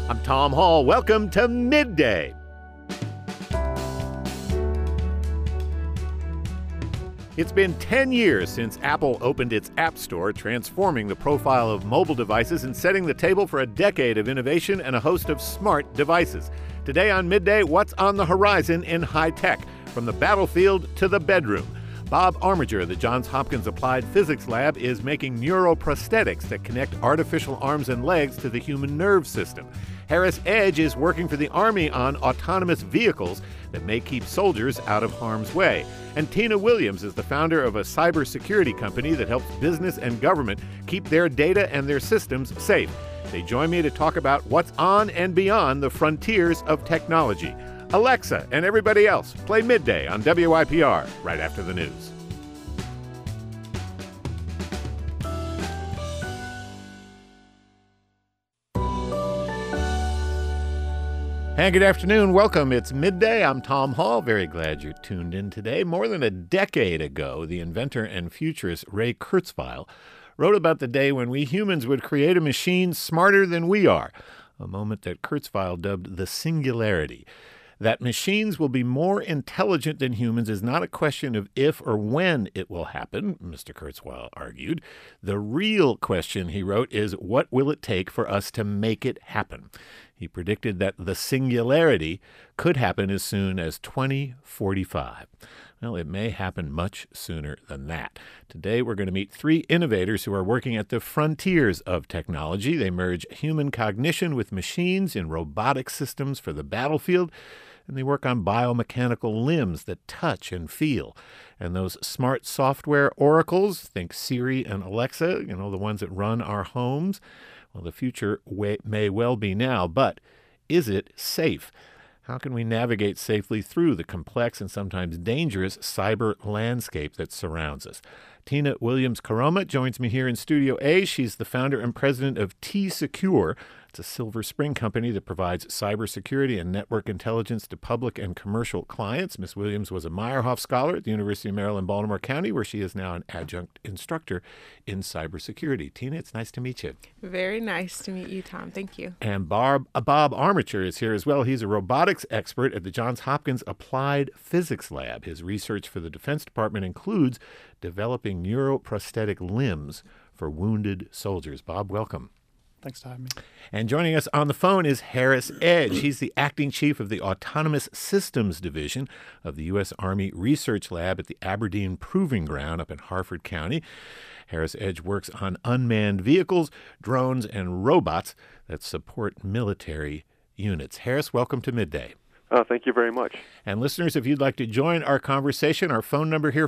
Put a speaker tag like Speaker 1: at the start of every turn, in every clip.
Speaker 1: I'm Tom Hall. Welcome to Midday. It's been 10 years since Apple opened its App Store, transforming the profile of mobile devices and setting the table for a decade of innovation and a host of smart devices. Today on Midday, what's on the horizon in high tech, from the battlefield to the bedroom? Bob Armiger of the Johns Hopkins Applied Physics Lab is making neuroprosthetics that connect artificial arms and legs to the human nerve system. Harris Edge is working for the Army on autonomous vehicles that may keep soldiers out of harm's way. And Tina Williams is the founder of a cybersecurity company that helps business and government keep their data and their systems safe. They join me to talk about what's on and beyond the frontiers of technology. Alexa and everybody else, play Midday on WYPR right after the news. And good afternoon. Welcome. It's Midday. I'm Tom Hall. Very glad you're tuned in today. More than a decade ago, the inventor and futurist Ray Kurzweil wrote about the day when we humans would create a machine smarter than we are, a moment that Kurzweil dubbed the singularity. That machines will be more intelligent than humans is not a question of if or when it will happen, Mr. Kurzweil argued. The real question, he wrote, is what will it take for us to make it happen? He predicted that the singularity could happen as soon as 2045. Well, it may happen much sooner than that. Today, we're going to meet three innovators who are working at the frontiers of technology. They merge human cognition with machines in robotic systems for the battlefield, and they work on biomechanical limbs that touch and feel. And those smart software oracles, think Siri and Alexa, the ones that run our homes. Well, the future may well be now, but is it safe? How can we navigate safely through the complex and sometimes dangerous cyber landscape that surrounds us? Tina Williams-Caroma joins me here in Studio A. She's the founder and president of T-Secure. It's a Silver Spring company that provides cybersecurity and network intelligence to public and commercial clients. Ms. Williams was a Meyerhoff Scholar at the University of Maryland, Baltimore County, where she is now an adjunct instructor in cybersecurity. Tina, it's nice to meet you.
Speaker 2: Very nice to meet you, Tom. Thank you.
Speaker 1: And Bob Armiger is here as well. He's a robotics expert at the Johns Hopkins Applied Physics Lab. His research for the Defense Department includes developing neuroprosthetic limbs for wounded soldiers. Bob, welcome.
Speaker 3: Thanks for having me.
Speaker 1: And joining us on the phone is Harris Edge. He's the acting chief of the Autonomous Systems Division of the U.S. Army Research Lab at the Aberdeen Proving Ground up in Harford County. Harris Edge works on unmanned vehicles, drones, and robots that support military units. Harris, welcome to Midday.
Speaker 4: Thank you very much.
Speaker 1: And listeners, if you'd like to join our conversation, our phone number here,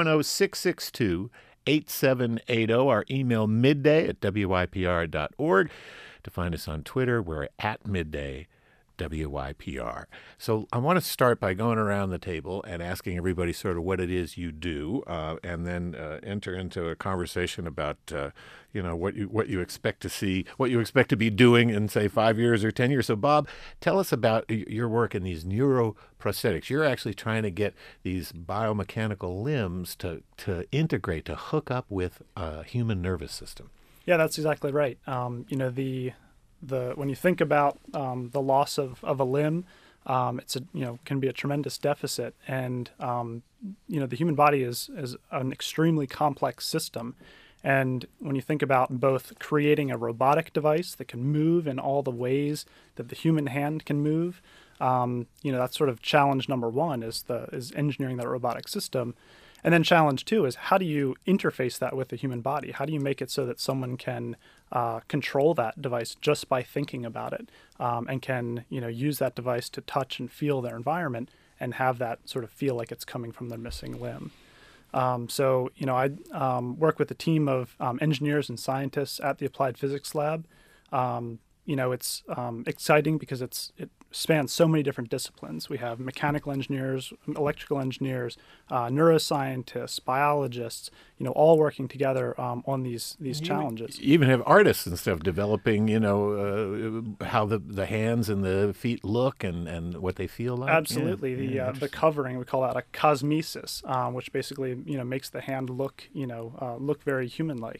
Speaker 1: 410-662-8780. Our email, midday@wypr.org. To find us on Twitter, we're at Midday WYPR. So I want to start by going around the table and asking everybody sort of what it is you do, and then enter into a conversation about what you expect to see, what you expect to be doing in, say, 5 years or 10 years. So, Bob, tell us about your work in these neuroprosthetics. You're actually trying to get these biomechanical limbs to integrate, to hook up with a human nervous system.
Speaker 3: Yeah, that's exactly right. When you think about the loss of a limb, it's can be a tremendous deficit, and the human body is an extremely complex system. And when you think about both creating a robotic device that can move in all the ways that the human hand can move, that's sort of challenge number one is engineering that robotic system. And then challenge two is how do you interface that with the human body? How do you make it so that someone can control that device just by thinking about it, and can use that device to touch and feel their environment and have that sort of feel like it's coming from their missing limb. I work with a team of engineers and scientists at the Applied Physics Lab. It's exciting because it spans so many different disciplines. We have mechanical engineers, electrical engineers, neuroscientists, biologists, all working together on these challenges.
Speaker 1: You even have artists and stuff developing, how the hands and the feet look and what they feel like.
Speaker 3: Absolutely. The covering, we call that a cosmesis, which basically, makes the hand look very human-like.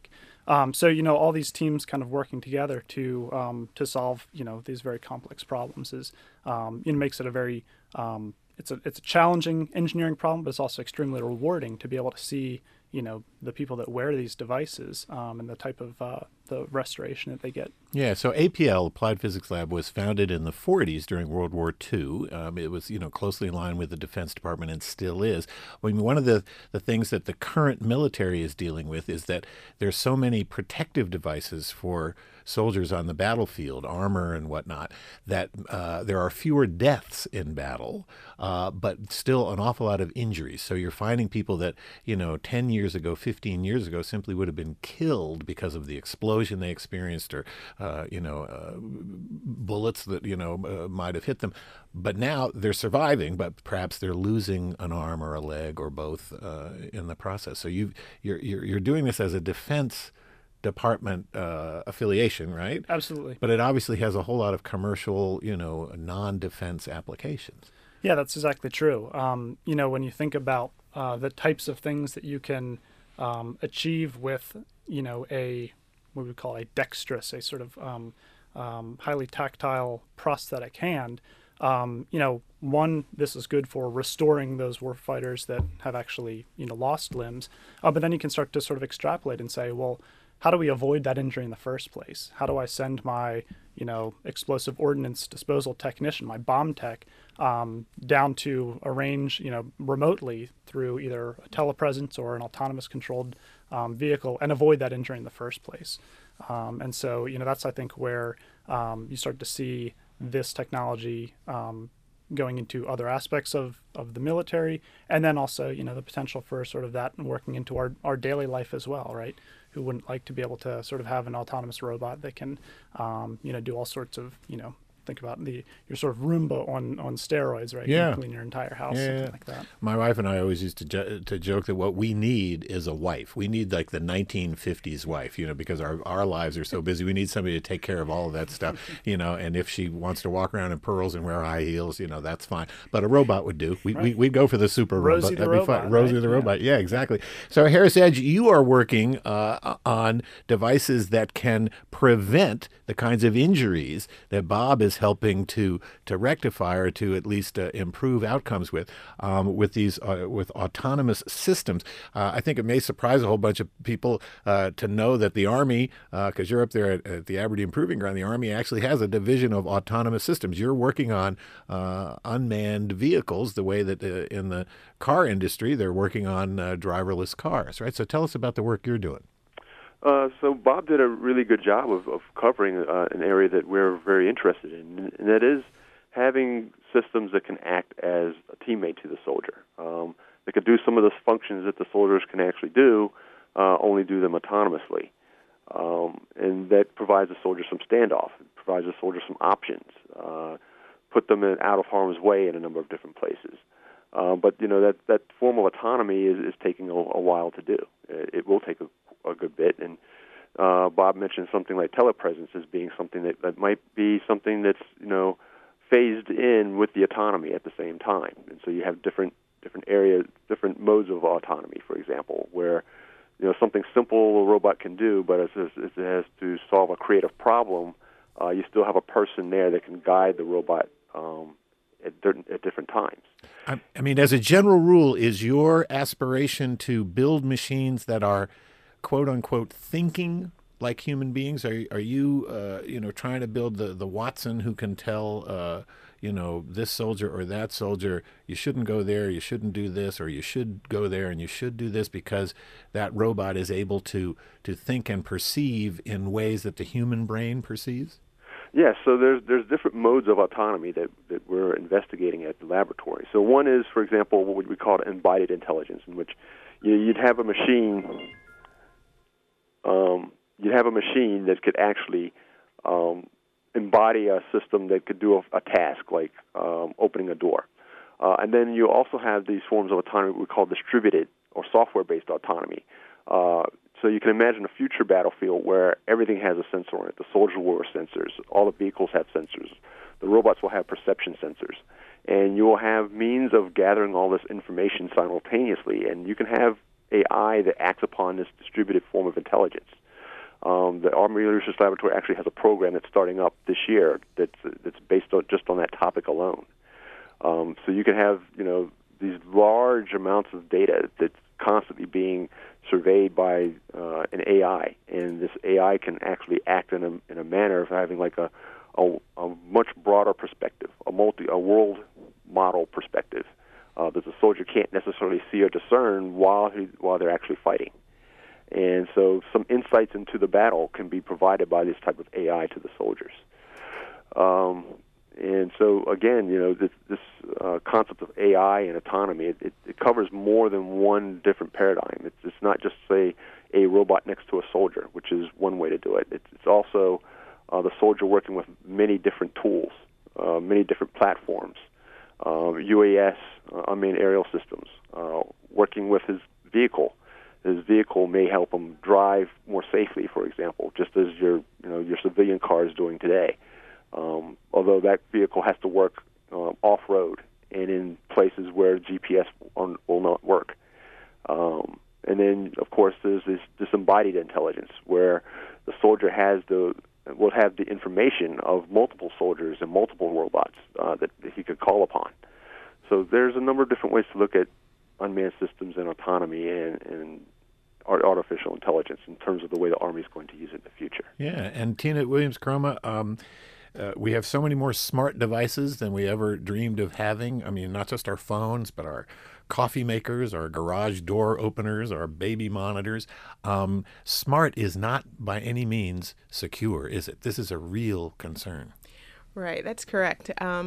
Speaker 3: So all these teams kind of working together to solve these very complex problems is makes it a very it's a challenging engineering problem, but it's also extremely rewarding to be able to see the people that wear these devices and the type of the restoration that they get.
Speaker 1: Yeah, so APL, Applied Physics Lab, was founded in the 40s during World War II. It was, closely in line with the Defense Department and still is. I mean, one of the things that the current military is dealing with is that there's so many protective devices for soldiers on the battlefield, armor and whatnot, that there are fewer deaths in battle, but still an awful lot of injuries. So you're finding people that, 10 years ago, 15 years ago, simply would have been killed because of the explosion they experienced or, bullets that, might have hit them. But now they're surviving, but perhaps they're losing an arm or a leg or both in the process. So you're doing this as a Defense Department affiliation, right?
Speaker 3: Absolutely.
Speaker 1: But it obviously has a whole lot of commercial, non-defense applications.
Speaker 3: Yeah, that's exactly true. When you think about the types of things that you can achieve with, a what we would call a dexterous, a sort of highly tactile prosthetic hand. One, this is good for restoring those warfighters that have actually, lost limbs. But then you can start to sort of extrapolate and say, well, how do we avoid that injury in the first place? How do I send my, explosive ordnance disposal technician, my bomb tech, down to a range, remotely through either a telepresence or an autonomous controlled vehicle and avoid that injury in the first place? And so, that's, I think, where you start to see this technology going into other aspects of the military, and then also, the potential for sort of that working into our daily life as well, right? Who wouldn't like to be able to sort of have an autonomous robot that can, do all sorts of, think about your sort of Roomba on steroids, right?
Speaker 1: Yeah.
Speaker 3: You can clean your entire house, something like that.
Speaker 1: My wife and I always used to joke that what we need is a wife. We need like the 1950s wife, because our lives are so busy. We need somebody to take care of all of that stuff, and if she wants to walk around in pearls and wear high heels, that's fine. But a robot would do. We'd go for the super
Speaker 3: Rosie
Speaker 1: robot.
Speaker 3: the
Speaker 1: That'd be
Speaker 3: robot,
Speaker 1: fun. Rosie
Speaker 3: right?
Speaker 1: the robot. Yeah, exactly. So Harris Edge, you are working on devices that can prevent the kinds of injuries that Bob is helping to rectify or to at least improve outcomes with these with autonomous systems. I think it may surprise a whole bunch of people to know that the Army, because you're up there at the Aberdeen Proving Ground, the Army actually has a division of autonomous systems. You're working on unmanned vehicles the way that in the car industry they're working on driverless cars, right? So tell us about the work you're doing.
Speaker 4: So Bob did a really good job of covering an area that we're very interested in, and that is having systems that can act as a teammate to the soldier. That can do some of the functions that the soldiers can actually do, only do them autonomously. And that provides the soldier some standoff. It provides the soldier some options, put them out of harm's way in a number of different places. But that form of autonomy is taking a while to do. It will take a good bit, and Bob mentioned something like telepresence as being something that might be something that's phased in with the autonomy at the same time. And so you have different areas, different modes of autonomy, for example, where something simple a robot can do, but as it has to solve a creative problem, you still have a person there that can guide the robot at different times.
Speaker 1: I mean, as a general rule, is your aspiration to build machines that are quote unquote thinking like human beings? Are you trying to build the Watson who can tell this soldier or that soldier, you shouldn't go there, you shouldn't do this, or you should go there and you should do this, because that robot is able to think and perceive in ways that the human brain perceives?
Speaker 4: Yeah, so there's different modes of autonomy that we're investigating at the laboratory. So one is, for example, what we call embodied intelligence, in which you'd have a machine. You'd have a machine that could actually embody a system that could do a task like opening a door. And then you also have these forms of autonomy we call distributed or software-based autonomy. So you can imagine a future battlefield where everything has a sensor on it. The soldiers will wear sensors. All the vehicles have sensors. The robots will have perception sensors. And you will have means of gathering all this information simultaneously. And you can have AI that acts upon this distributed form of intelligence. The Army Research Laboratory actually has a program that's starting up this year that's based on just on that topic alone. So you can have these large amounts of data that's constantly being surveyed by an AI, and this AI can actually act in a manner of having like a much broader perspective, a world model perspective that the soldier can't necessarily see or discern while they're actually fighting. And so some insights into the battle can be provided by this type of AI to the soldiers. And so, again, this concept of AI and autonomy, it covers more than one different paradigm. It's not just, say, a robot next to a soldier, which is one way to do it. It's also the soldier working with many different tools, many different platforms, UAS, unmanned aerial systems, working with his vehicle. His vehicle may help him drive more safely, for example, just as your civilian car is doing today. Although that vehicle has to work off-road and in places where GPS will not work. And then, of course, there's this disembodied intelligence where the soldier will have the information of multiple soldiers and multiple robots that he could call upon. So there's a number of different ways to look at unmanned systems and autonomy and artificial intelligence in terms of the way the Army is going to use it in the future.
Speaker 1: Yeah, and Tina Williams-Caroma, we have so many more smart devices than we ever dreamed of having. I mean, not just our phones, but our coffee makers, our garage door openers, our baby monitors. Smart is not by any means secure, is it? This is a real concern.
Speaker 2: Right, that's correct.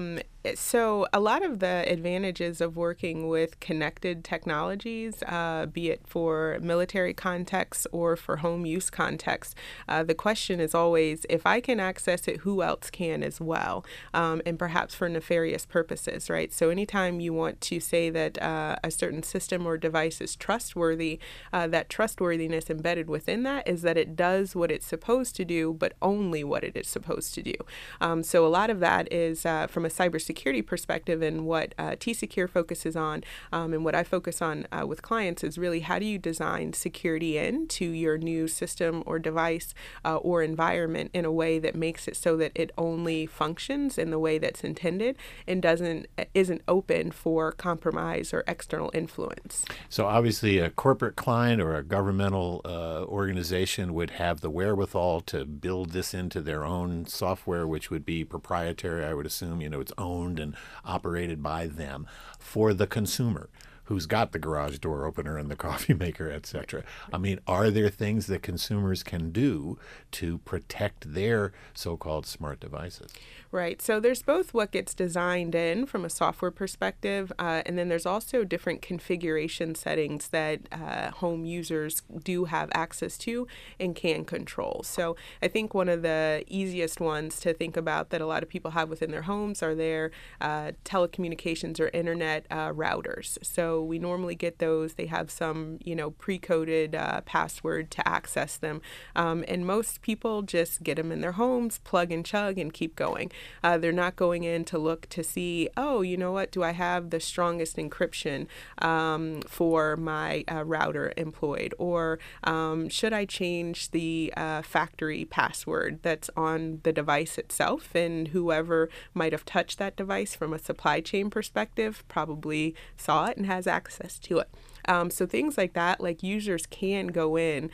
Speaker 2: So a lot of the advantages of working with connected technologies, be it for military context or for home use context, the question is always, if I can access it, who else can as well, and perhaps for nefarious purposes, right? So anytime you want to say that a certain system or device is trustworthy, that trustworthiness embedded within that is that it does what it's supposed to do, but only what it is supposed to do. So a lot of that is from a cybersecurity perspective, and what T-Secure focuses on, and what I focus on with clients is really how do you design security into your new system or device or environment in a way that makes it so that it only functions in the way that's intended and isn't open for compromise or external influence.
Speaker 1: So obviously a corporate client or a governmental organization would have the wherewithal to build this into their own software, which would be proprietary, I would assume. It's owned and operated by them for the consumer who's got the garage door opener and the coffee maker, etc. I mean, are there things that consumers can do to protect their so-called smart devices?
Speaker 2: Right. So there's both what gets designed in from a software perspective, and then there's also different configuration settings that home users do have access to and can control. So I think one of the easiest ones to think about that a lot of people have within their homes are their telecommunications or internet routers. So we normally get those. They have some, pre-coded password to access them. And most people just get them in their homes, plug and chug, and keep going. They're not going in to look to see, do I have the strongest encryption for my router employed? Or should I change the factory password that's on the device itself? And whoever might have touched that device from a supply chain perspective probably saw it and has access to it. So things like that, like users can go in,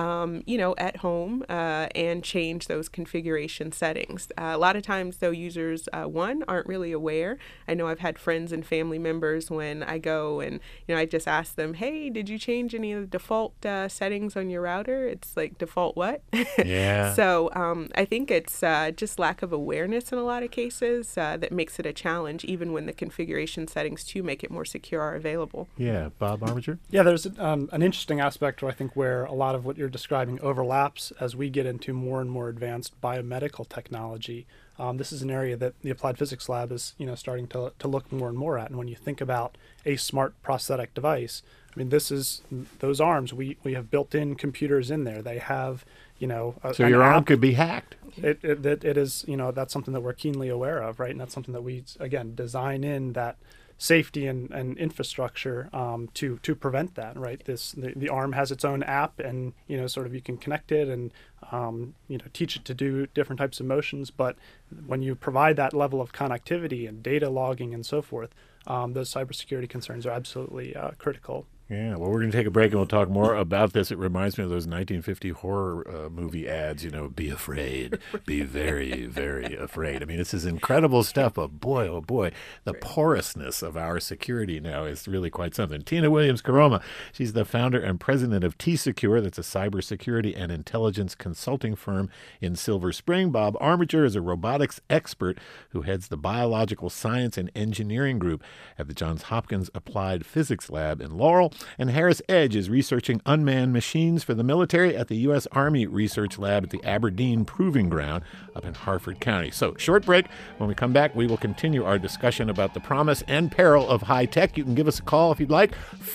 Speaker 2: at home and change those configuration settings. A lot of times, though, users, aren't really aware. I know I've had friends and family members when I go and, I just ask them, hey, did you change any of the default settings on your router? It's like, default what?
Speaker 1: Yeah.
Speaker 2: So I think it's just lack of awareness in a lot of cases that makes it a challenge, even when the configuration settings to make it more secure are available.
Speaker 1: Yeah. Bob Armiger?
Speaker 3: Yeah, there's an interesting aspect, I think, where a lot of what you're describing overlaps as we get into more and more advanced biomedical technology. This is an area that the Applied Physics Lab is, starting to look more and more at. And when you think about a smart prosthetic device, I mean, this is those arms. We have built-in computers in there. They have,
Speaker 1: so your arm could be hacked.
Speaker 3: It is, that's something that we're keenly aware of, right? And that's something that we, again, design in that safety and infrastructure to prevent that. Right, the arm has its own app, and sort of you can connect it and teach it to do different types of motions. But when you provide that level of connectivity and data logging and so forth, those cybersecurity concerns are absolutely critical.
Speaker 1: Yeah, well, we're going to take a break and we'll talk more about this. It reminds me of those 1950 horror movie ads, be afraid, be very, very afraid. I mean, this is incredible stuff, but boy, oh boy, the porousness of our security now is really quite something. Tina Williams-Caroma, she's the founder and president of T-Secure. That's a cybersecurity and intelligence consulting firm in Silver Spring. Bob Armiger is a robotics expert who heads the Biological Science and Engineering Group at the Johns Hopkins Applied Physics Lab in Laurel. And Harris Edge is researching unmanned machines for the military at the U.S. Army Research Lab at the Aberdeen Proving Ground up in Harford County. So, short break. When we come back, we will continue our discussion about the promise and peril of high tech. You can give us a call if you'd like,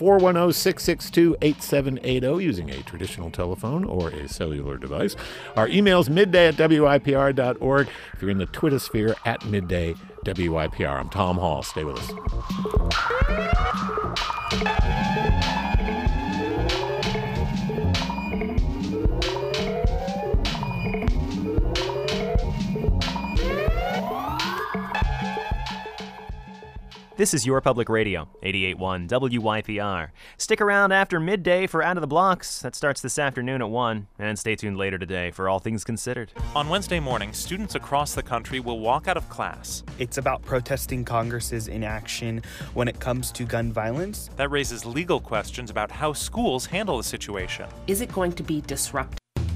Speaker 1: 410-662-8780, using a traditional telephone or a cellular device. Our email is midday@WIPR.org. If you're in the Twitter sphere, @midday WIPR. I'm Tom Hall. Stay with us.
Speaker 5: This is Your Public Radio, 88.1 WYPR. Stick around after midday for Out of the Blocks. That starts this afternoon at 1. And stay tuned later today for All Things Considered.
Speaker 6: On Wednesday morning, students across the country will walk out of class.
Speaker 7: It's about protesting Congress's inaction when it comes to gun violence.
Speaker 6: That raises legal questions about how schools handle the situation.
Speaker 8: Is it going to be disruptive?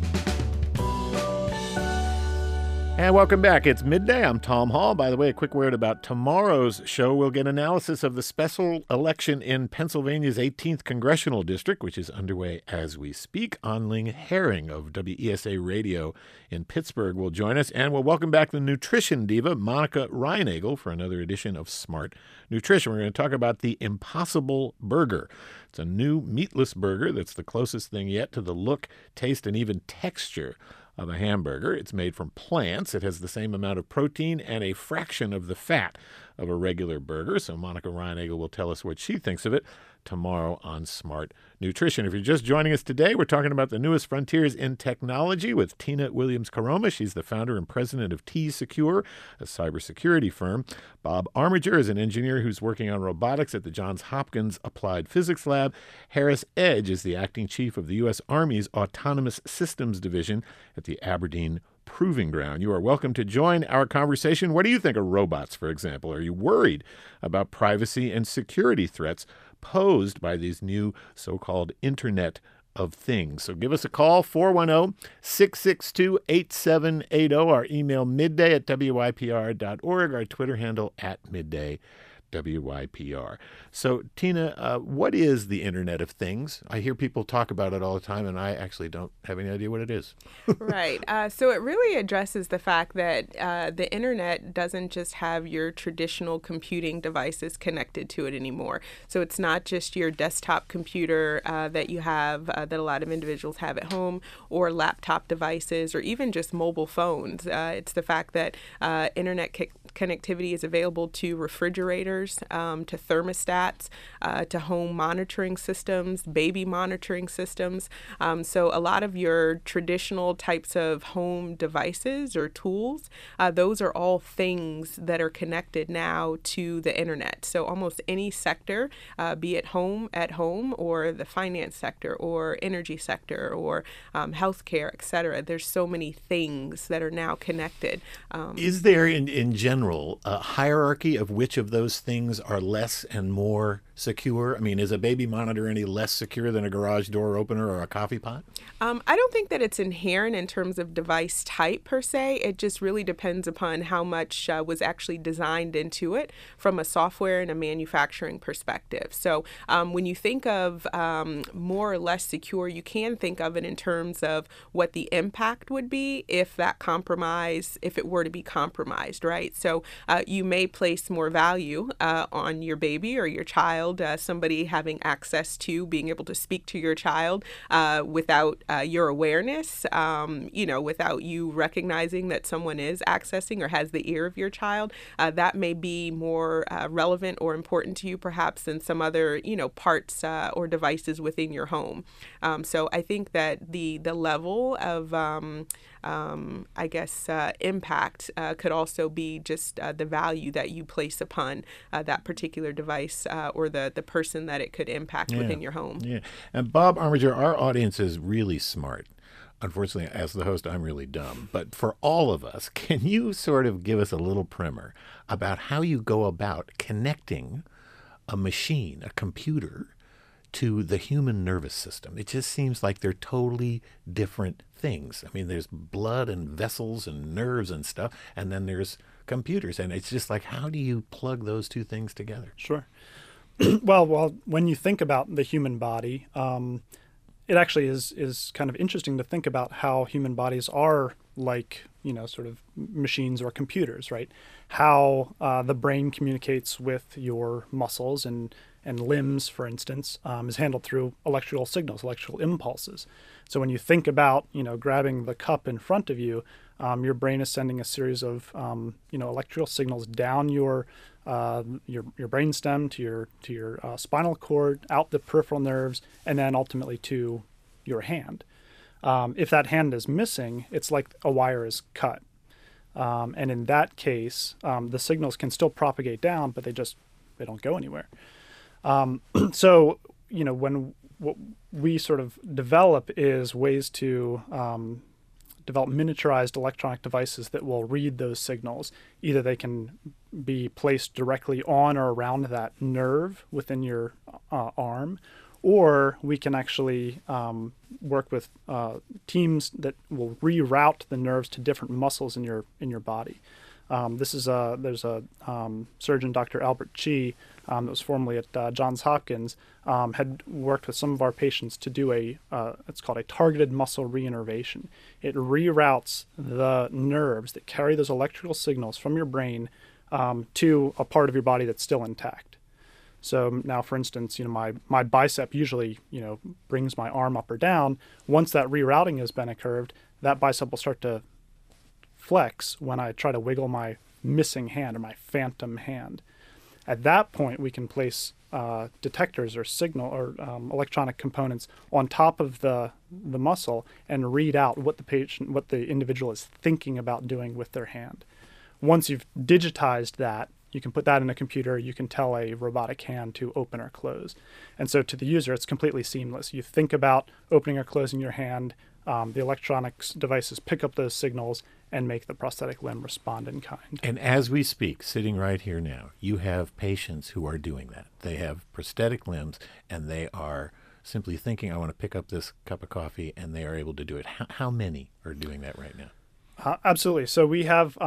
Speaker 1: And welcome back. It's midday. I'm Tom Hall. By the way, a quick word about tomorrow's show. We'll get analysis of the special election in Pennsylvania's 18th Congressional District, which is underway as we speak. Anling Herring of WESA Radio in Pittsburgh will join us. And we'll welcome back the nutrition diva, Monica Reinagel, for another edition of Smart Nutrition. We're going to talk about the Impossible Burger. It's a new meatless burger that's the closest thing yet to the look, taste, and even texture of a hamburger. It's made from plants. It has the same amount of protein and a fraction of the fat of a regular burger. So Monica Reinagel will tell us what she thinks of it tomorrow on Smart Nutrition. If you're just joining us today, we're talking about the newest frontiers in technology with Tina Williams-Caroma. She's the founder and president of T-Secure, a cybersecurity firm. Bob Armiger is an engineer who's working on robotics at the Johns Hopkins Applied Physics Lab. Harris Edge is the acting chief of the U.S. Army's Autonomous Systems Division at the Aberdeen Proving Ground. You are welcome to join our conversation. What do you think of robots, for example? Are you worried about privacy and security threats posed by these new so-called Internet of Things? So give us a call, 410-662-8780. Our email, midday@WYPR.org. Our Twitter handle, @midday. WYPR. So, Tina, what is the Internet of Things? I hear people talk about it all the time, and I actually don't have any idea what it is.
Speaker 2: Right. So it really addresses the fact that the Internet doesn't just have your traditional computing devices connected to it anymore. So it's not just your desktop computer that you have, that a lot of individuals have at home, or laptop devices, or even just mobile phones. It's the fact that Internet connectivity is available to refrigerators, to thermostats, to home monitoring systems, baby monitoring systems. So a lot of your traditional types of home devices or tools, those are all things that are connected now to the Internet. So almost any sector, be it at home, or the finance sector, or energy sector, or healthcare, et cetera. There's so many things that are now connected.
Speaker 1: Is there, in general, a hierarchy of which of those things are less and more secure? I mean, is a baby monitor any less secure than a garage door opener or a coffee pot?
Speaker 2: I don't think that it's inherent in terms of device type per se. It just really depends upon how much was actually designed into it from a software and a manufacturing perspective. So when you think of more or less secure, you can think of it in terms of what the impact would be if it were to be compromised, right? So you may place more value on your baby or your child child, somebody having access to being able to speak to your child without your awareness, without you recognizing that someone is accessing or has the ear of your child, that may be more relevant or important to you perhaps than some other, parts or devices within your home. So I think that the level of impact could also be just the value that you place upon that particular device or the person that it could impact within your home.
Speaker 1: Yeah. And Bob Armiger, our audience is really smart. Unfortunately, as the host, I'm really dumb. But for all of us, can you sort of give us a little primer about how you go about connecting a machine, a computer, to the human nervous system? It just seems like they're totally different things. I mean, there's blood and vessels and nerves and stuff, and then there's computers. And it's just like, how do you plug those two things together?
Speaker 3: Sure. Well, when you think about the human body, it actually is kind of interesting to think about how human bodies are like, sort of machines or computers, right? How the brain communicates with your muscles and limbs, for instance, is handled through electrical signals, electrical impulses. So when you think about, grabbing the cup in front of you, your brain is sending a series of, electrical signals down your brainstem to your spinal cord, out the peripheral nerves, and then ultimately to your hand. If that hand is missing, it's like a wire is cut. And in that case, the signals can still propagate down, but they don't go anywhere. So, what we sort of develop is ways to develop miniaturized electronic devices that will read those signals. Either they can be placed directly on or around that nerve within your arm, or we can actually work with teams that will reroute the nerves to different muscles in your body. There's a surgeon, Dr. Albert Chi, that was formerly at Johns Hopkins, had worked with some of our patients to do it's called a targeted muscle reinnervation. It reroutes the nerves that carry those electrical signals from your brain to a part of your body that's still intact. So now, for instance, my bicep usually, brings my arm up or down. Once that rerouting has been occurred, that bicep will start to flex when I try to wiggle my missing hand or my phantom hand. At that point, we can place detectors or signal or electronic components on top of the muscle and read out what the individual is thinking about doing with their hand. Once you've digitized that, you can put that in a computer. You can tell a robotic hand to open or close. And so to the user, it's completely seamless. You think about opening or closing your hand. The electronics devices pick up those signals and make the prosthetic limb respond in kind.
Speaker 1: And as we speak, sitting right here now, you have patients who are doing that. They have prosthetic limbs, and they are simply thinking, I want to pick up this cup of coffee, and they are able to do it. How many are doing that right now?
Speaker 3: Absolutely. So we have,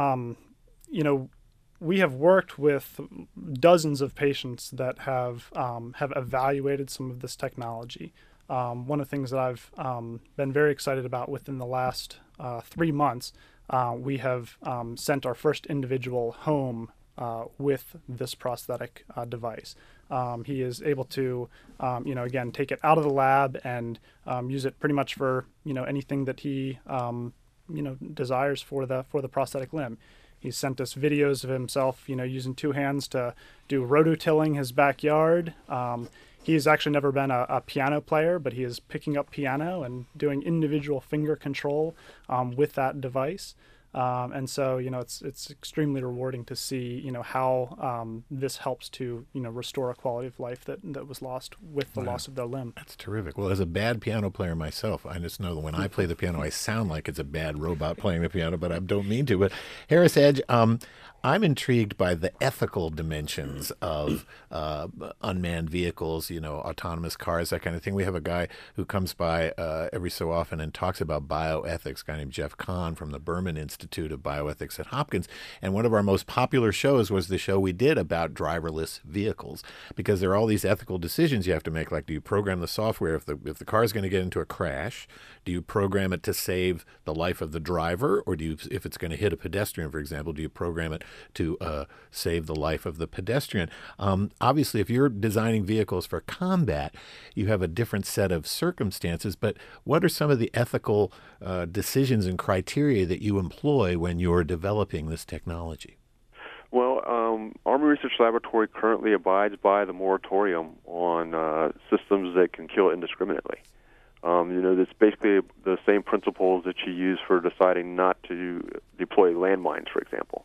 Speaker 3: we have worked with dozens of patients that have evaluated some of this technology. One of the things that I've been very excited about within the last 3 months, we have sent our first individual home with this prosthetic device. He is able to, again, take it out of the lab and use it pretty much for, anything that he, desires for the prosthetic limb. He's sent us videos of himself, using two hands to do rototilling his backyard. He's actually never been a piano player, but he is picking up piano and doing individual finger control with that device. And so, it's extremely rewarding to see, how this helps to, restore a quality of life that was lost with the loss of their limb.
Speaker 1: That's terrific. Well, as a bad piano player myself, I just know that when I play the piano, I sound like it's a bad robot playing the piano, but I don't mean to. But Harris Edge, I'm intrigued by the ethical dimensions of unmanned vehicles, autonomous cars, that kind of thing. We have a guy who comes by every so often and talks about bioethics, a guy named Jeff Kahn from the Berman Institute of Bioethics at Hopkins. And one of our most popular shows was the show we did about driverless vehicles, because there are all these ethical decisions you have to make. Like, do you program the software if the car is going to get into a crash? Do you program it to save the life of the driver? Or if it's going to hit a pedestrian, for example, do you program it to save the life of the pedestrian. Obviously, if you're designing vehicles for combat, you have a different set of circumstances, but what are some of the ethical decisions and criteria that you employ when you're developing this technology?
Speaker 4: Well, Army Research Laboratory currently abides by the moratorium on systems that can kill indiscriminately. That's basically the same principles that you use for deciding not to deploy landmines, for example.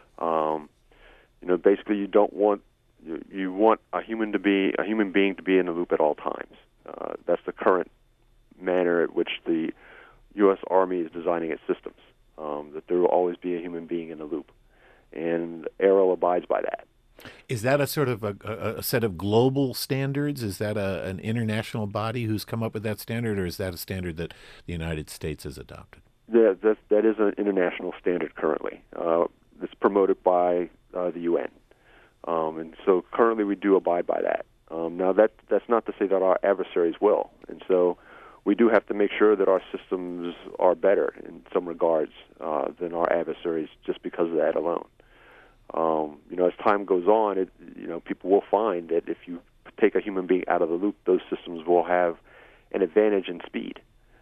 Speaker 4: Basically, you don't want you want a human being to be in the loop at all times. That's the current manner at which the U.S. Army is designing its systems. That there will always be a human being in the loop, and ARRL abides by that.
Speaker 1: Is that a sort of a set of global standards? Is that an international body who's come up with that standard, or is that a standard that the United States has adopted?
Speaker 4: Yeah, that is an international standard currently. It's promoted by the UN. And so currently we do abide by that. Now that's not to say that our adversaries will. And so we do have to make sure that our systems are better in some regards than our adversaries just because of that alone. As time goes on, people will find that if you take a human being out of the loop, those systems will have an advantage in speed.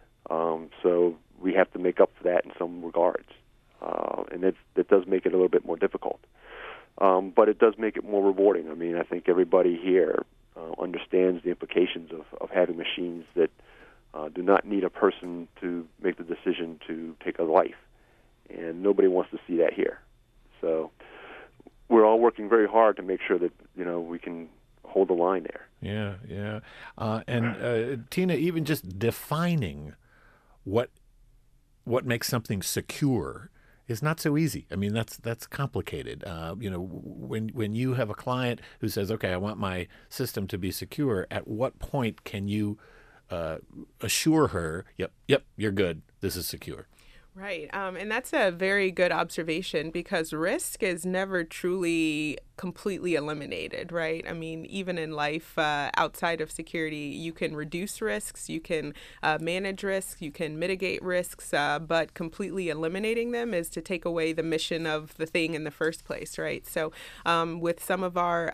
Speaker 4: So we have to make up for that in some regards. And that does make it a little bit more difficult. But it does make it more rewarding. I mean, I think everybody here understands the implications of having machines that do not need a person to make the decision to take a life. And nobody wants to see that here. So we're all working very hard to make sure that, we can hold the line there.
Speaker 1: Yeah. And Tina, even just defining what makes something secure is not so easy. I mean, that's complicated. When you have a client who says, "Okay, I want my system to be secure," at what point can you assure her, "Yep, you're good. This is secure"?
Speaker 2: Right. And that's a very good observation because risk is never truly completely eliminated, right? I mean, even in life outside of security, you can reduce risks, you can manage risks, you can mitigate risks, but completely eliminating them is to take away the mission of the thing in the first place, right? So with some of our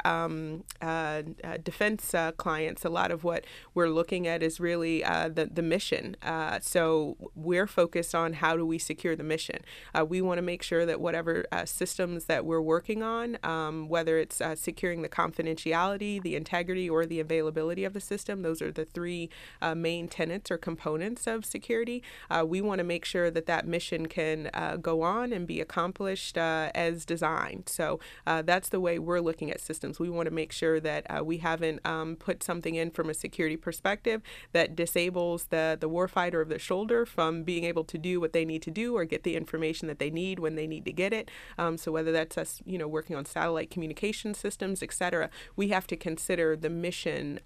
Speaker 2: defense clients, a lot of what we're looking at is really the mission. So we're focused on how do we secure the mission. We want to make sure that whatever systems that we're working on, whether it's securing the confidentiality, the integrity, or the availability of the system, those are the three main tenets or components of security. We want to make sure that that mission can go on and be accomplished as designed. So that's the way we're looking at systems. We want to make sure that we haven't put something in from a security perspective that disables the warfighter of the shoulder from being able to do what they need to do or get the information that they need when they need to get it. So whether that's us, working on satellite communication systems, et cetera, we have to consider the mission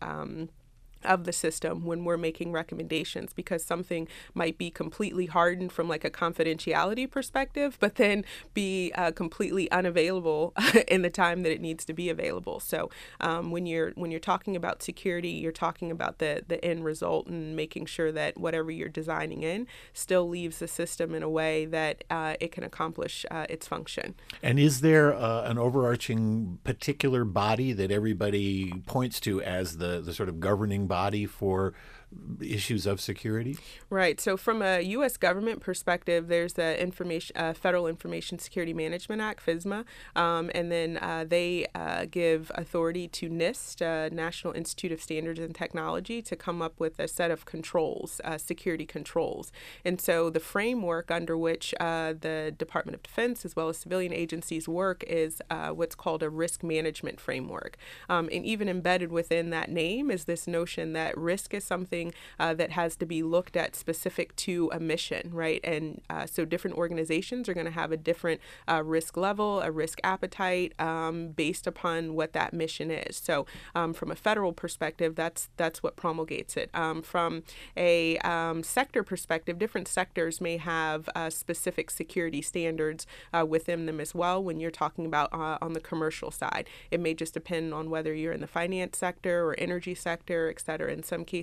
Speaker 2: of the system when we're making recommendations, because something might be completely hardened from like a confidentiality perspective, but then be completely unavailable in the time that it needs to be available. So when you're talking about security, you're talking about the end result and making sure that whatever you're designing in still leaves the system in a way that it can accomplish its function.
Speaker 1: And is there an overarching particular body that everybody points to as the sort of governing body for issues of security?
Speaker 2: Right. So from a U.S. government perspective, there's the Federal Information Security Management Act, FISMA, and then they give authority to NIST, National Institute of Standards and Technology, to come up with a set of controls, security controls. And so the framework under which the Department of Defense as well as civilian agencies work is what's called a risk management framework. And even embedded within that name is this notion that risk is something that has to be looked at specific to a mission, right? And so different organizations are going to have a different risk level, a risk appetite based upon what that mission is. So from a federal perspective, that's what promulgates it. From a sector perspective, different sectors may have specific security standards within them as well. When you're talking about on the commercial side, it may just depend on whether you're in the finance sector or energy sector, et cetera. In some cases, you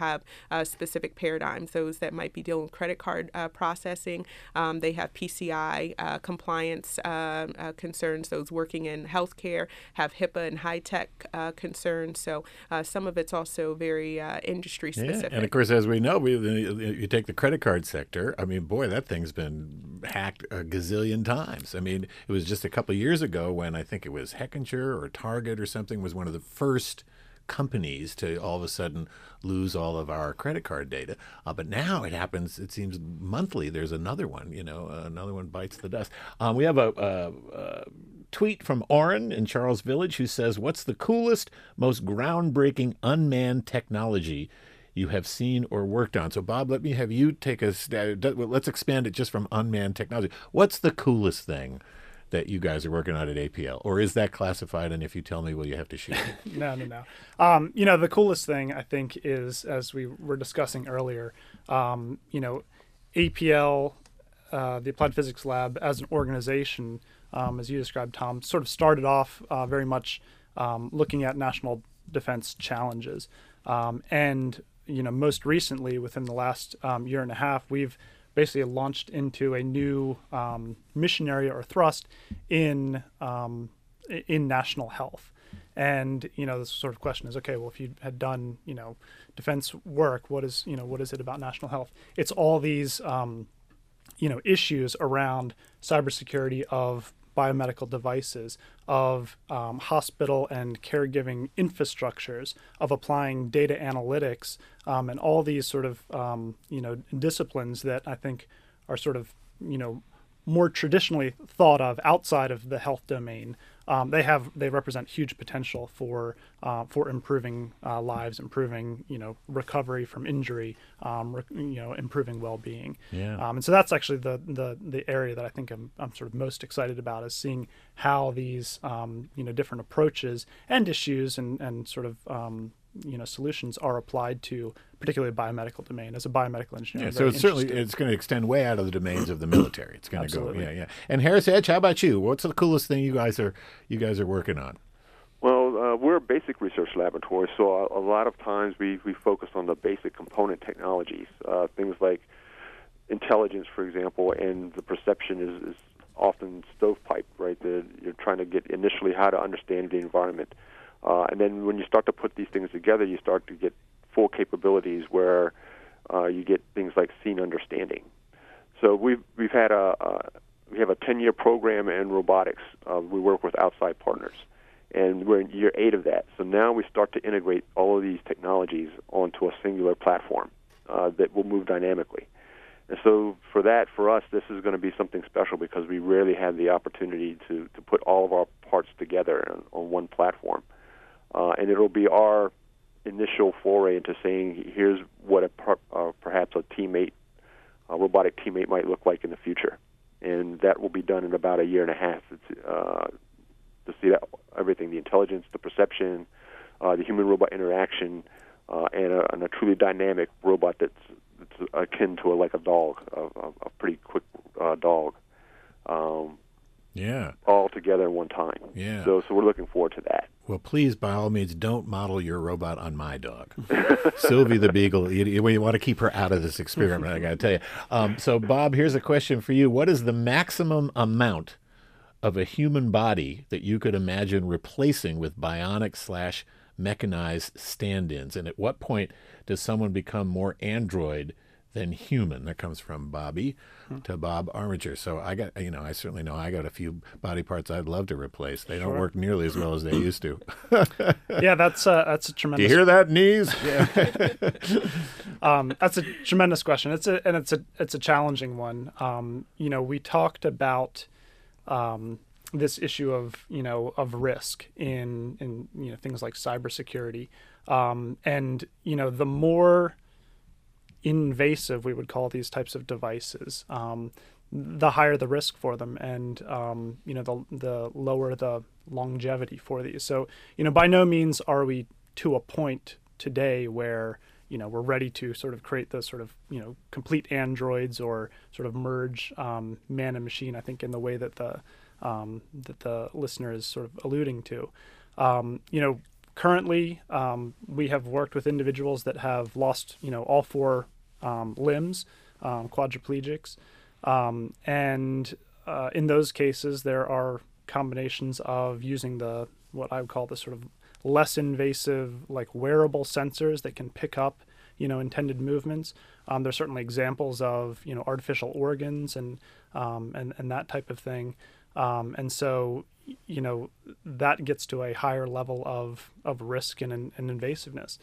Speaker 2: have specific paradigms, those that might be dealing with credit card processing. They have PCI compliance concerns. Those working in healthcare have HIPAA and high-tech concerns. So some of it's also very industry specific.
Speaker 1: Yeah. And of course, as we know, you take the credit card sector. I mean, boy, that thing's been hacked a gazillion times. I mean, it was just a couple of years ago when I think it was Hechinger or Target or something was one of the first companies to all of a sudden lose all of our credit card data. But now it happens, it seems monthly, there's another one, another one bites the dust. We have a tweet from Orrin in Charles Village who says, what's the coolest, most groundbreaking unmanned technology you have seen or worked on? So Bob, let me have you take us, let's expand it just from unmanned technology. What's the coolest thing that you guys are working on at APL? Or is that classified? And if you tell me, will you have to shoot me?
Speaker 3: No. The coolest thing I think is, as we were discussing earlier, APL, the Applied Physics Lab as an organization, as you described, Tom, sort of started off very much looking at national defense challenges. And most recently, within the last year and a half, we've basically launched into a new mission area or thrust in national health. And the sort of question is, okay, well, if you had done defense work, what is it about national health? It's all these issues around cybersecurity of biomedical devices, of hospital and caregiving infrastructures, of applying data analytics, and all these sort of disciplines that I think are sort of more traditionally thought of outside of the health domain. They represent huge potential for improving lives, improving recovery from injury, improving well-being.
Speaker 1: Yeah.
Speaker 3: And so that's actually the area that I think I'm sort of most excited about, is seeing how these different approaches and issues and sort of solutions are applied to particularly biomedical domain. As a biomedical engineer,
Speaker 1: yeah, so it's going to extend way out of the domains of the military. It's going to go, yeah. And Harris Edge, how about you? What's the coolest thing you guys are working on?
Speaker 4: Well, we're a basic research laboratory, so a lot of times we focus on the basic component technologies, things like intelligence, for example, and the perception is often stovepiped, right? You're trying to get initially how to understand the environment. And then when you start to put these things together, you start to get full capabilities where you get things like scene understanding. So we have a 10-year program in robotics. We work with outside partners, and we're in year 8 of that. So now we start to integrate all of these technologies onto a singular platform that will move dynamically. And so for us, this is going to be something special because we rarely have the opportunity to put all of our parts together on one platform. And it'll be our initial foray into saying, here's what perhaps a robotic teammate might look like in the future. And that will be done in about a year and a half to see that everything, the intelligence, the perception, the human-robot interaction, and a truly dynamic robot that's akin to like a dog, a pretty quick dog. All together at one time.
Speaker 1: Yeah.
Speaker 4: So we're looking forward to that.
Speaker 1: Well, please, by all means, don't model your robot on my dog. Sylvie the Beagle, you want to keep her out of this experiment, I got to tell you. So, Bob, here's a question for you. What is the maximum amount of a human body that you could imagine replacing with bionic/mechanized stand-ins? And at what point does someone become more android than human? That comes from Bobby to Bob Armiger. So I got, I certainly know I got a few body parts I'd love to replace. They don't work nearly as well as they used to.
Speaker 3: Yeah, that's a tremendous.
Speaker 1: Do you hear that, knees? Yeah.
Speaker 3: That's a tremendous question. It's a challenging one. We talked about this issue of risk in things like cybersecurity, and the more invasive we would call these types of devices, the higher the risk for them, and the lower the longevity for these. So by no means are we to a point today where we're ready to sort of create those sort of complete androids or sort of merge man and machine, I think, in the way that the listener is sort of alluding to. Currently, we have worked with individuals that have lost, all four limbs, quadriplegics, and in those cases, there are combinations of using what I would call the sort of less invasive, like wearable sensors that can pick up, intended movements. There's certainly examples of, artificial organs and that type of thing. And so, that gets to a higher level of risk and invasiveness.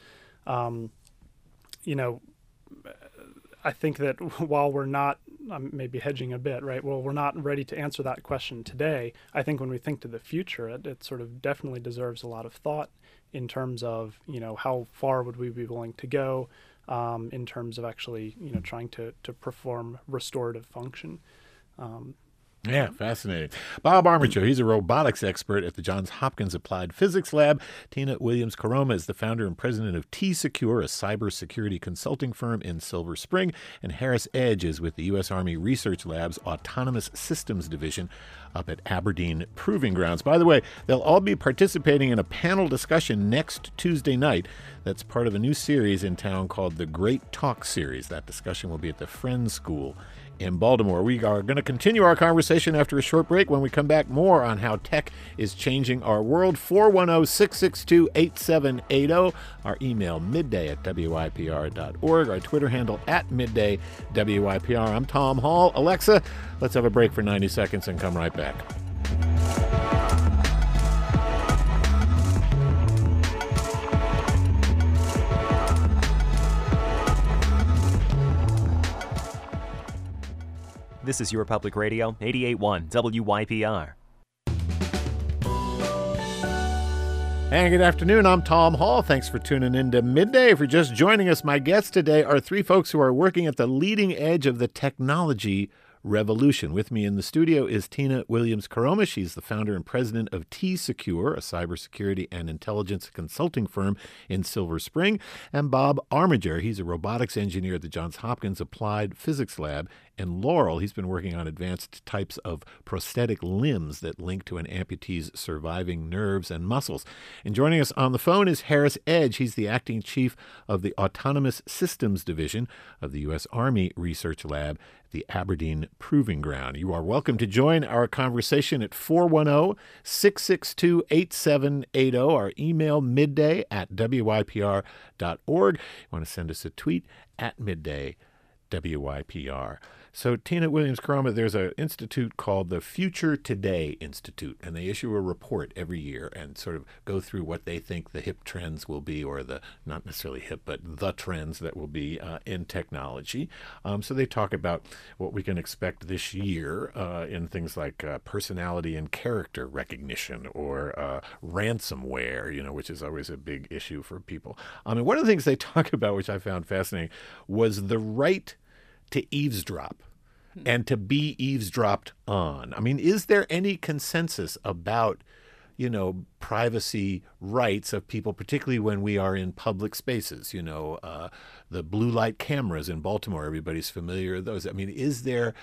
Speaker 3: I think that while we're not, maybe hedging a bit, right? Well, we're not ready to answer that question today. I think when we think to the future, it sort of definitely deserves a lot of thought in terms of, how far would we be willing to go in terms of actually, trying to perform restorative function.
Speaker 1: Yeah, fascinating. Bob Armiger, he's a robotics expert at the Johns Hopkins Applied Physics Lab. Tina Williams-Caroma is the founder and president of T-Secure, a cybersecurity consulting firm in Silver Spring. And Harris Edge is with the U.S. Army Research Lab's Autonomous Systems Division up at Aberdeen Proving Grounds. By the way, they'll all be participating in a panel discussion next Tuesday night. That's part of a new series in town called the Great Talk Series. That discussion will be at the Friends School in Baltimore. We are going to continue our conversation after a short break. When we come back, more on how tech is changing our world. 410-662-8780. Our email, midday@wypr.org. Our Twitter handle, @middaywypr. I'm Tom Hall. Alexa, let's have a break for 90 seconds and come right back.
Speaker 5: This is Your Public Radio, 88.1 WYPR.
Speaker 1: And good afternoon, I'm Tom Hall. Thanks for tuning in to Midday. If you're just joining us, my guests today are three folks who are working at the leading edge of the technology revolution. With me in the studio is Tina Williams-Caroma. She's the founder and president of T-Secure, a cybersecurity and intelligence consulting firm in Silver Spring. And Bob Armiger, he's a robotics engineer at the Johns Hopkins Applied Physics Lab in Laurel. He's been working on advanced types of prosthetic limbs that link to an amputee's surviving nerves and muscles. And joining us on the phone is Harris Edge. He's the acting chief of the Autonomous Systems Division of the U.S. Army Research Lab, the Aberdeen Proving Ground. You are welcome to join our conversation at 410-662-8780. Our email, midday@wypr.org. You want to send us a tweet @midday_WYPR. So, Tina Williams-Caroma, there's an institute called the Future Today Institute, and they issue a report every year and sort of go through what they think the hip trends will be, or the, not necessarily hip, but the trends that will be in technology. So they talk about what we can expect this year in things like personality and character recognition, or ransomware, which is always a big issue for people. And one of the things they talk about, which I found fascinating, was the right to eavesdrop and to be eavesdropped on. I mean, is there any consensus about, privacy rights of people, particularly when we are in public spaces? The blue light cameras in Baltimore, everybody's familiar with those. I mean, is there,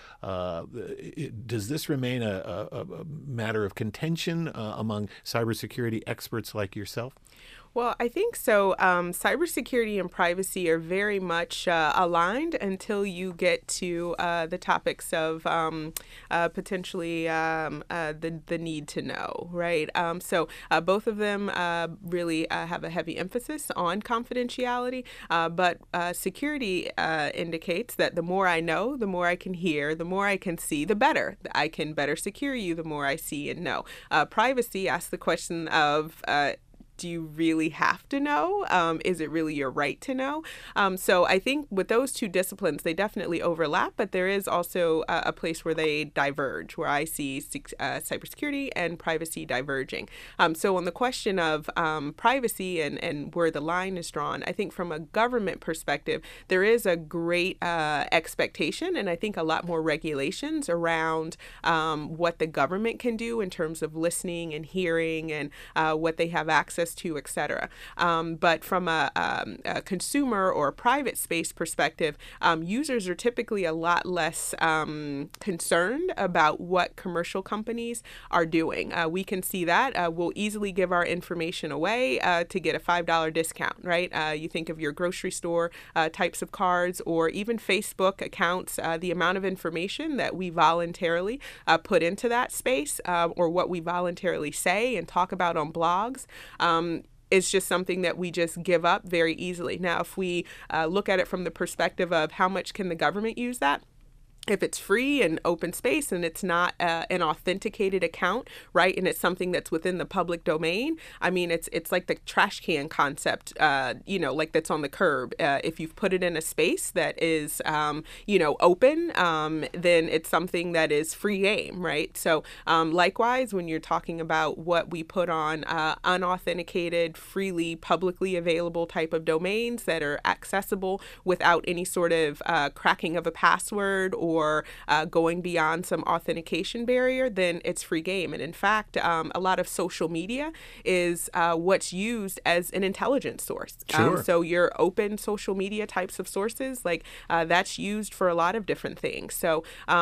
Speaker 1: does this remain a matter of contention among cybersecurity experts like yourself?
Speaker 2: Well, I think so. Cybersecurity and privacy are very much aligned until you get to the topics of potentially the need to know, right? So both of them really have a heavy emphasis on confidentiality, but security indicates that the more I know, the more I can hear, the more I can see, the better. I can better secure you the more I see and know. Privacy asks the question of, do you really have to know? Is it really your right to know? So I think with those two disciplines, they definitely overlap, but there is also a place where they diverge, where I see cybersecurity and privacy diverging. So on the question of privacy and where the line is drawn, I think from a government perspective, there is a great expectation, and I think a lot more regulations around what the government can do in terms of listening and hearing, and what they have access access to, et cetera. But from a consumer or a private space perspective, users are typically a lot less concerned about what commercial companies are doing. We can see that. We'll easily give our information away to get a $5 discount, right? You think of your grocery store types of cards or even Facebook accounts, the amount of information that we voluntarily put into that space or what we voluntarily say and talk about on blogs. It's just something that we just give up very easily. Now, if we look at it from the perspective of how much can the government use that, if it's free and open space and it's not an authenticated account, right, and it's something that's within the public domain, I mean, it's like the trash can concept, like that's on the curb. If you've put it in a space that is, open, then it's something that is free game, right? So likewise, when you're talking about what we put on unauthenticated, freely, publicly available type of domains that are accessible without any sort of cracking of a password or going beyond some authentication barrier, then it's free game. And in fact, a lot of social media is what's used as an intelligence source.
Speaker 1: Sure.
Speaker 2: So your open social media types of sources, like that's used for a lot of different things. So,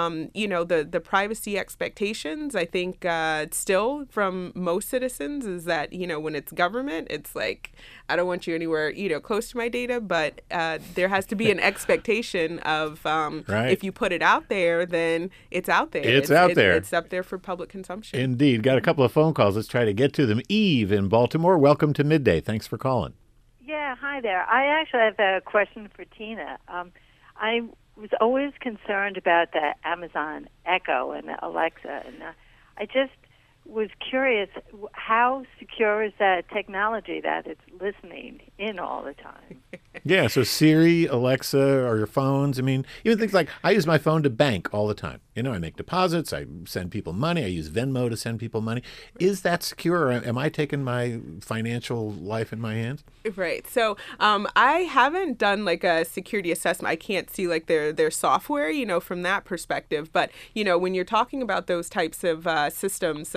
Speaker 2: the privacy expectations, I think still from most citizens is that, when it's government, it's like, I don't want you anywhere, close to my data, but there has to be an expectation of
Speaker 1: right.
Speaker 2: If you put it out there, then it's out there.
Speaker 1: It's out there.
Speaker 2: It's up there for public consumption.
Speaker 1: Indeed. Got a couple of phone calls. Let's try to get to them. Eve in Baltimore, welcome to Midday. Thanks for calling.
Speaker 9: Yeah, hi there. I actually have a question for Tina. I was always concerned about the Amazon Echo and Alexa, and I just was curious, how secure is that technology that it's listening in all the time?
Speaker 1: Yeah, so Siri, Alexa, or your phones. I mean, even things like I use my phone to bank all the time. I make deposits, I send people money, I use Venmo to send people money. Is that secure? Or am I taking my financial life in my hands?
Speaker 2: Right. So I haven't done like a security assessment. I can't see like their software, from that perspective. But, when you're talking about those types of systems,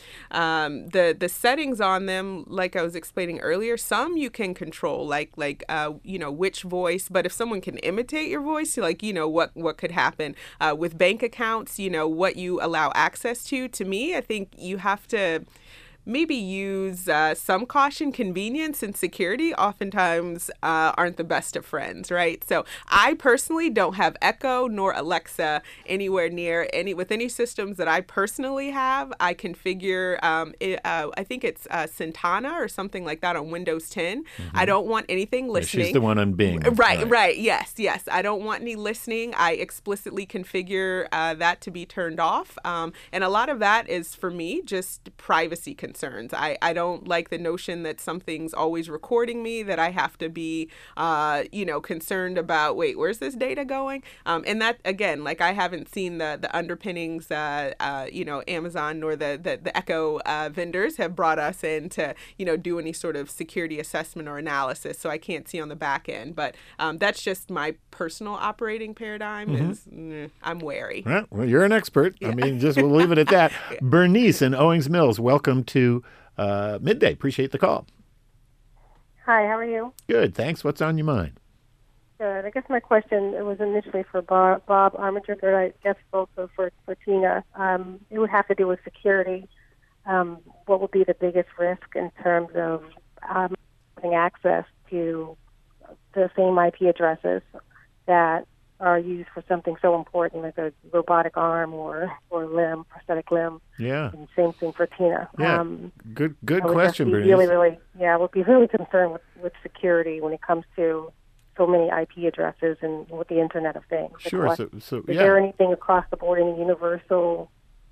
Speaker 2: the settings on them, like I was explaining earlier, some you can control, like which voice. But if someone can imitate your voice, what could happen with bank accounts, what you allow access to me, I think you have to maybe use some caution. Convenience and security oftentimes aren't the best of friends, right? So I personally don't have Echo nor Alexa anywhere near with any systems that I personally have. I configure, I think it's Sintana or something like that on Windows 10. I don't want anything listening.
Speaker 1: She's the one on Bing.
Speaker 2: Right. Yes. I don't want any listening. I explicitly configure that to be turned off. And a lot of that is, for me, just privacy concerns. I don't like the notion that something's always recording me, that I have to be, concerned about, wait, where's this data going? And that, again, like I haven't seen the underpinnings, Amazon nor the Echo vendors have brought us in to, do any sort of security assessment or analysis. So I can't see on the back end. But that's just my personal operating paradigm is I'm wary.
Speaker 1: Well, you're an expert. Yeah. I mean, we'll leave it at that. Yeah. Bernice in Owings Mills, welcome to Midday. Appreciate the call.
Speaker 10: Hi, how are you?
Speaker 1: Good, thanks. What's on your mind?
Speaker 10: Good. I guess my question was initially for Bob Arminger, but I guess also for Tina. It would have to do with security. What would be the biggest risk in terms of having access to the same IP addresses that are used for something so important like a robotic arm or limb, prosthetic limb?
Speaker 1: Yeah.
Speaker 10: And same thing for Tina.
Speaker 1: Yeah. Good question, Bernice.
Speaker 10: Would be really concerned with security when it comes to so many IP addresses and with the Internet of Things.
Speaker 1: Sure.
Speaker 10: Is there anything across the board, any universal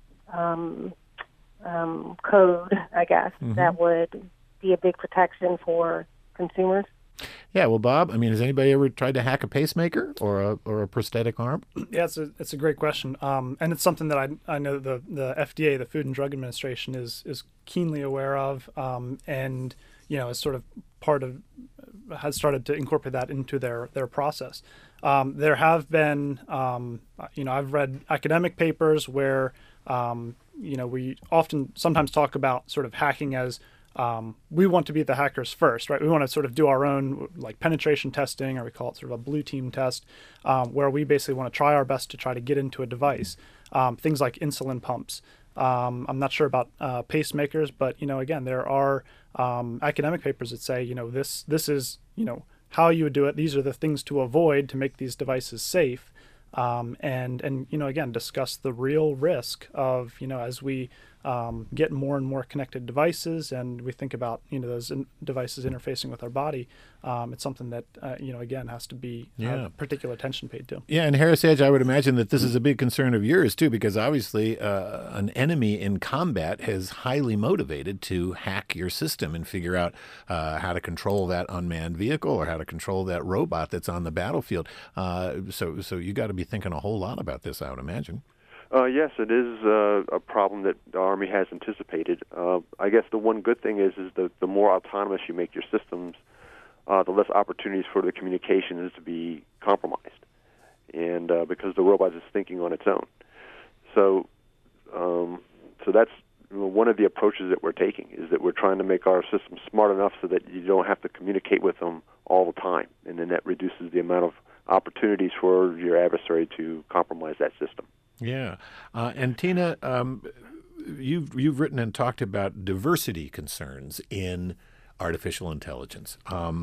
Speaker 10: code, I guess, that would be a big protection for consumers?
Speaker 1: Yeah, well, Bob, I mean, has anybody ever tried to hack a pacemaker or a prosthetic arm?
Speaker 3: Yeah, it's a great question, and it's something that I know the FDA, the Food and Drug Administration, is keenly aware of, and is sort of has started to incorporate that into their process. There have been, I've read academic papers where, we sometimes talk about sort of hacking as we want to be the hackers first, right? We want to sort of do our own like penetration testing, or we call it sort of a blue team test, where we basically want to try our best to try to get into a device. Things like insulin pumps. I'm not sure about pacemakers, but again, there are academic papers that say this is how you would do it. These are the things to avoid to make these devices safe. And again, discuss the real risk of as we get more and more connected devices, and we think about those devices interfacing with our body. It's something that again has to be particular attention paid to.
Speaker 1: Yeah, and Harris Edge, I would imagine that this is a big concern of yours too, because obviously an enemy in combat is highly motivated to hack your system and figure out how to control that unmanned vehicle or how to control that robot that's on the battlefield. So you got to be thinking a whole lot about this, I would imagine.
Speaker 4: Yes, it is a problem that the Army has anticipated. I guess the one good thing is the more autonomous you make your systems, the less opportunities for the communications to be compromised, and because the robot is thinking on its own. So that's one of the approaches that we're taking, is that we're trying to make our systems smart enough so that you don't have to communicate with them all the time, and then that reduces the amount of opportunities for your adversary to compromise that system.
Speaker 1: Yeah. And Tina, you've written and talked about diversity concerns in artificial intelligence.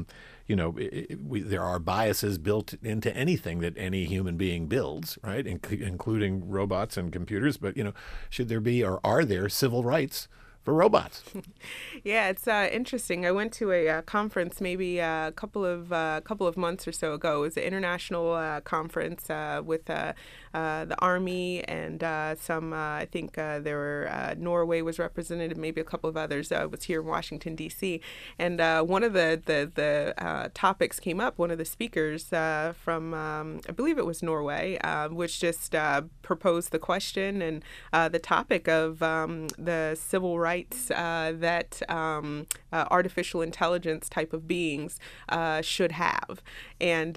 Speaker 1: There are biases built into anything that any human being builds, right, including robots and computers. But, should there be, or are there, civil rights for robots?
Speaker 2: Yeah, it's interesting. I went to a conference maybe a couple of months or so ago. It was an international conference with the Army and some. I think there were Norway was represented, maybe a couple of others. Was here in Washington D.C. And one of the topics came up. One of the speakers from I believe it was Norway, which just proposed the question and the topic of the civil rights that artificial intelligence type of beings should have. And,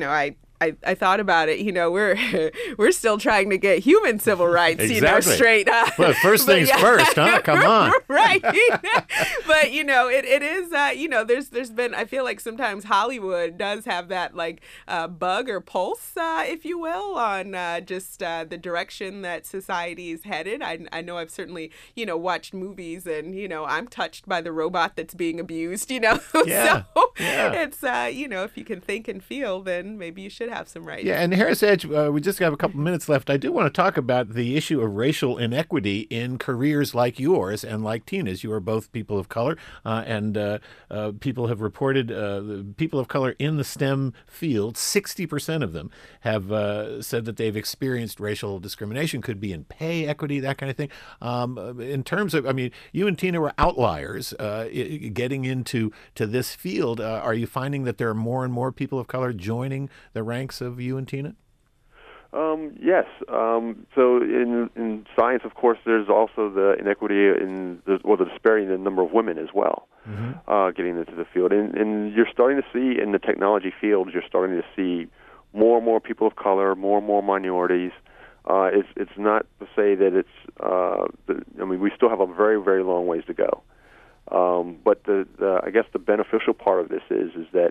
Speaker 2: I thought about it. We're still trying to get human civil rights,
Speaker 1: exactly.
Speaker 2: Straight.
Speaker 1: Well, first things first, huh? Come on.
Speaker 2: Right. But it is. There's been. I feel like sometimes Hollywood does have that bug or pulse, if you will, on just the direction that society is headed. I know I've certainly watched movies, and I'm touched by the robot that's being abused.
Speaker 1: Yeah.
Speaker 2: So
Speaker 1: yeah.
Speaker 2: It's if you can think and feel, then maybe you should have some rights.
Speaker 1: Yeah, and Harris Edge, we just have a couple minutes left. I do want to talk about the issue of racial inequity in careers like yours and like Tina's. You are both people of color, and people have reported people of color in the STEM field, 60% of them have said that they've experienced racial discrimination. Could be in pay equity, that kind of thing. In terms of, you and Tina were outliers getting into this field. Are you finding that there are more and more people of color joining the ranks of you and Tina?
Speaker 4: Yes. So in science, of course, there's also the inequity in the disparity in the number of women as well, getting into the field. And you're starting to see in the technology fields, you're starting to see more and more people of color, more and more minorities. It's not to say that it's. We still have a very, very long ways to go. But I guess the beneficial part of this is that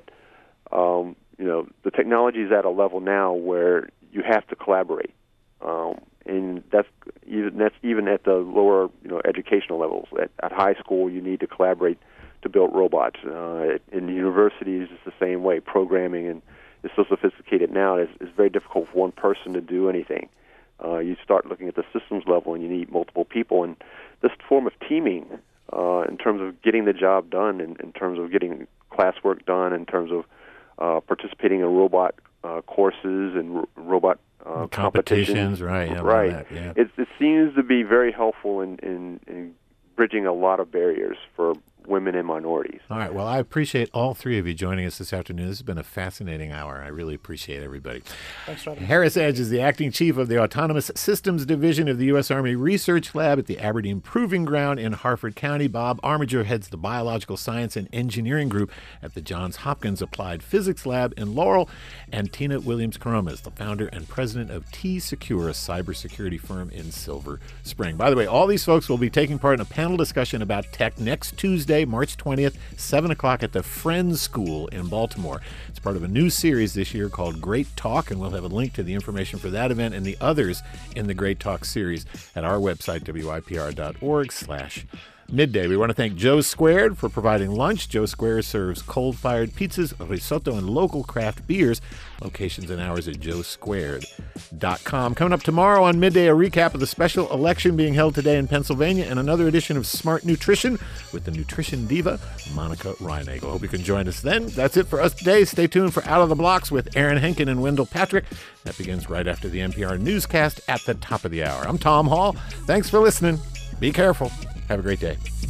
Speaker 4: the technology is at a level now where you have to collaborate, and that's even at the lower educational levels. At high school, you need to collaborate to build robots. In the universities, it's the same way. Programming is so sophisticated now; it's very difficult for one person to do anything. You start looking at the systems level, and you need multiple people. And this form of teaming, in terms of getting the job done, in terms of getting classwork done, in terms of participating in robot courses and robot
Speaker 1: competitions, right? Yeah,
Speaker 4: right.
Speaker 1: Yeah.
Speaker 4: It seems to be very helpful in bridging a lot of barriers for women and minorities.
Speaker 1: All right. Well, I appreciate all three of you joining us this afternoon. This has been a fascinating hour. I really appreciate everybody.
Speaker 3: Thanks, Robin.
Speaker 1: Harris Edge is the acting chief of the Autonomous Systems Division of the U.S. Army Research Lab at the Aberdeen Proving Ground in Harford County. Bob Armiger heads the Biological Science and Engineering Group at the Johns Hopkins Applied Physics Lab in Laurel. And Tina Williams-Caroma is the founder and president of T-Secure, a cybersecurity firm in Silver Spring. By the way, all these folks will be taking part in a panel discussion about tech next Tuesday Tuesday, March 20th, 7 o'clock at the Friends School in Baltimore. It's part of a new series this year called Great Talk, and we'll have a link to the information for that event and the others in the Great Talk series at our website, wypr.org/midday. We want to thank Joe Squared for providing lunch. Joe Squared serves coal-fired pizzas, risotto, and local craft beers. Locations and hours at joesquared.com. Coming up tomorrow on Midday, a recap of the special election being held today in Pennsylvania and another edition of Smart Nutrition with the nutrition diva, Monica Reinagel. Hope you can join us then. That's it for us today. Stay tuned for Out of the Blocks with Aaron Henkin and Wendell Patrick. That begins right after the NPR newscast at the top of the hour. I'm Tom Hall. Thanks for listening. Be careful. Have a great day.